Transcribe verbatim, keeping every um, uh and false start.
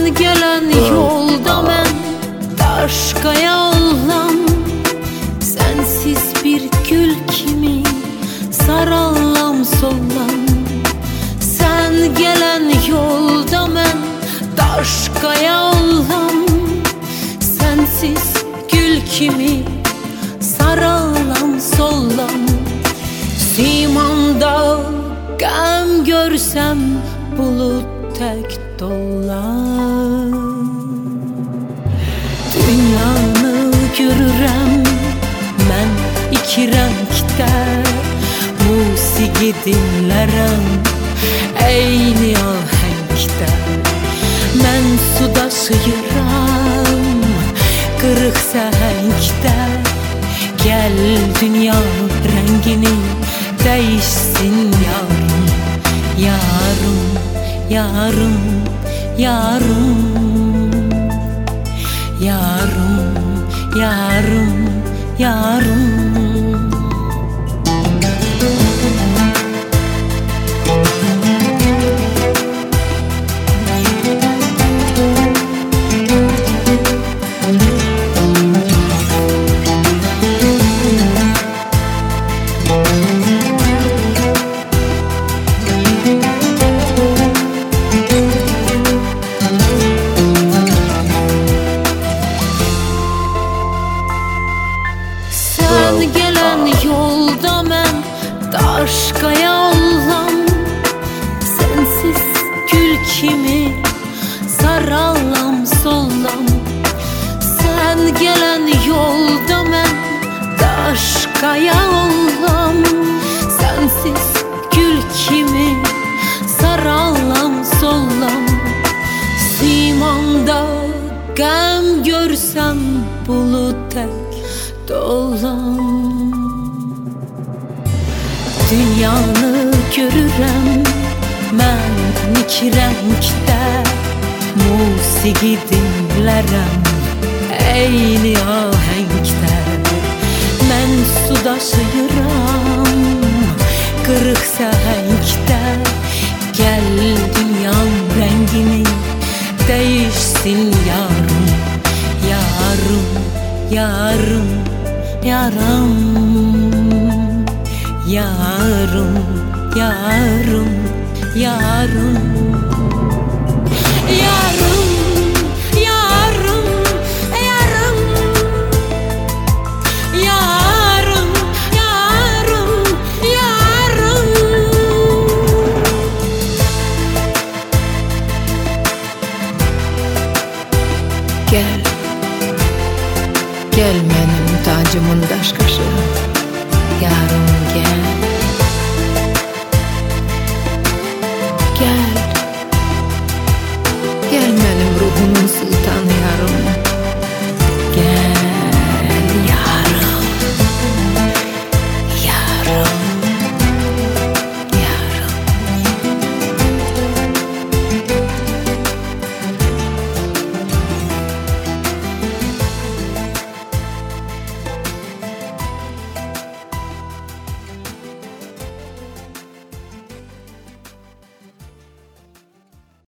Sen gelen yolda ben başkaya olam. Sensiz bir gül kimi sarallam sollam. Sen gelen yolda ben başkaya olam. Sensiz gül kimi sarallam sollam. Simanda gam görsem bulut tek dolar. Dünyanı görürəm mən iki rəngdə. Musiqi dinlərəm eyni ahəngdə. Mən su daşıyıram qırıq səhəngdə. Gəl dünya rəngini dəyişsin yarım. Yarım, yarım, yarım. Yarım, yarım, yarım. Sen gelen yolda mən başkaya olam. Sensiz gül kimi sarallam sollam. Sen gelen yolda mən başkaya olam. Sensiz gül kimi sarallam sollam. Simanda gam görsem bulut tek dolam. Dünyanı görürəm mən iki rəngdə. Musiqi dinlərəm eyni ahəngdə. Mən su daşıyıram qırıq səhəngdə. Gəl dünyam rəngini dəyişsin yarım. Yarım, yarım, yaram. Yarım, yarım, yarım. Yarım, yarım, yarım. Yarım, yarım, yarım. Gel, gel mənim tacımın daşqaşı. Yarım gel. Gel, gel mənim ruhumun sultanı yarım.